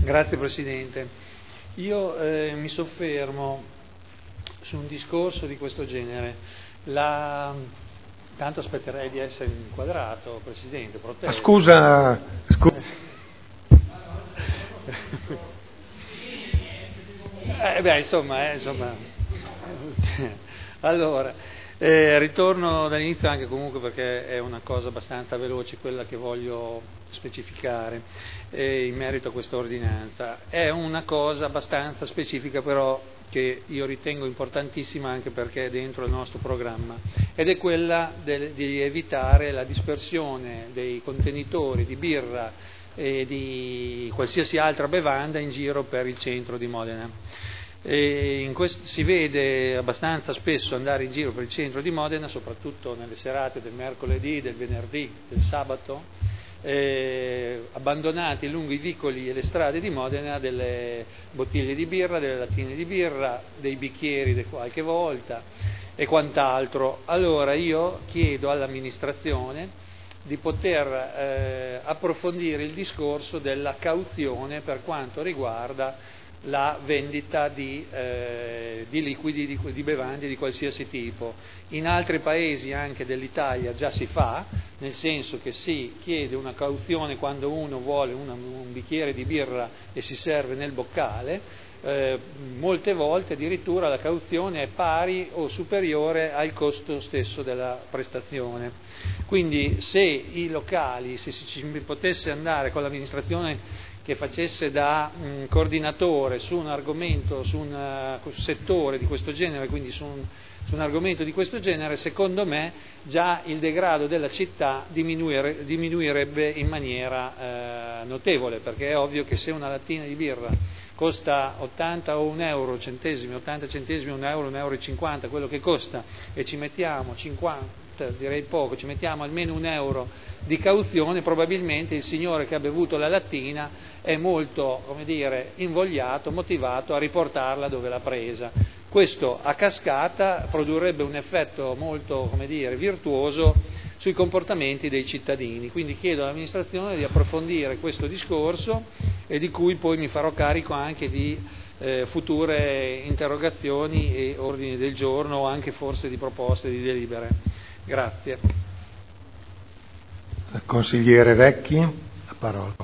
Grazie Presidente. Io mi soffermo su un discorso di questo genere. Tanto aspetterei di essere inquadrato, Presidente. Protesto. Scusa. Insomma. Allora, ritorno dall'inizio anche comunque perché è una cosa abbastanza veloce quella che voglio specificare in merito a questa ordinanza. È una cosa abbastanza specifica però che io ritengo importantissima anche perché è dentro il nostro programma ed è quella di evitare la dispersione dei contenitori di birra e di qualsiasi altra bevanda in giro per il centro di Modena. Si vede abbastanza spesso andare in giro per il centro di Modena, soprattutto nelle serate del mercoledì, del venerdì, del sabato, abbandonati lungo i vicoli e le strade di Modena delle bottiglie di birra, delle lattine di birra, dei bicchieri qualche volta e quant'altro. Allora io chiedo all'amministrazione di poter approfondire il discorso della cauzione per quanto riguarda la vendita di liquidi, di bevande di qualsiasi tipo. In altri paesi anche dell'Italia già si fa, nel senso che si chiede una cauzione quando uno vuole un bicchiere di birra e si serve nel boccale. Molte volte addirittura la cauzione è pari o superiore al costo stesso della prestazione. Quindi se i locali, se si potesse andare con l'amministrazione che facesse da coordinatore su un argomento, su un settore di questo genere, quindi su un argomento di questo genere, secondo me già il degrado della città diminuirebbe in maniera notevole, perché è ovvio che se una lattina di birra costa 80 o 1 euro centesimi, 80 centesimi, 1 euro e 50, quello che costa, e ci mettiamo 50, direi poco, ci mettiamo almeno 1 euro di cauzione, probabilmente il signore che ha bevuto la lattina è molto, invogliato, motivato a riportarla dove l'ha presa. Questo a cascata produrrebbe un effetto molto, virtuoso sui comportamenti dei cittadini. Quindi chiedo all'amministrazione di approfondire questo discorso e di cui poi mi farò carico anche di future interrogazioni e ordini del giorno o anche forse di proposte di delibere. Grazie. Consigliere Vecchi, la parola.